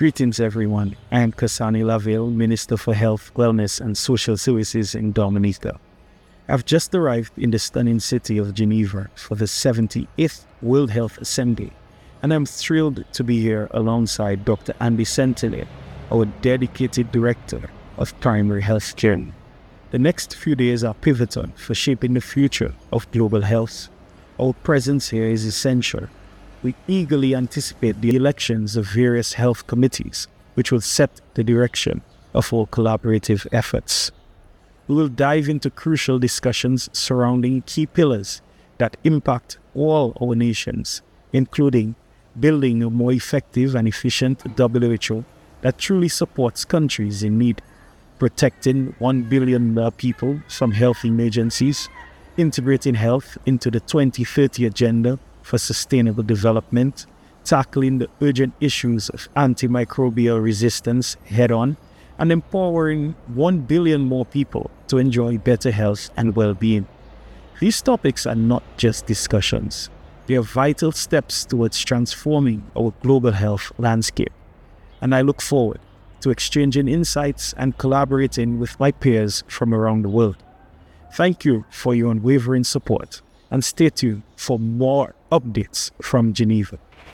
Greetings, everyone. I am Kasani Laville, Minister for Health, Wellness and Social Services in Dominica. I've just arrived in the stunning city of Geneva for the 78th World Health Assembly, and I'm thrilled to be here alongside Dr. Andy Centellier, our dedicated Director of Primary Health Care. The next few days are pivotal for shaping the future of global health. Our presence here is essential. We eagerly anticipate the elections of various health committees, which will set the direction of our collaborative efforts. We will dive into crucial discussions surrounding key pillars that impact all our nations, including building a more effective and efficient WHO that truly supports countries in need, protecting 1 billion people from health emergencies, integrating health into the 2030 Agenda for Sustainable Development, tackling the urgent issues of antimicrobial resistance head-on, and empowering 1 billion more people to enjoy better health and well-being. These topics are not just discussions. They are vital steps towards transforming our global health landscape. And I look forward to exchanging insights and collaborating with my peers from around the world. Thank you for your unwavering support, and stay tuned for more updates from Geneva.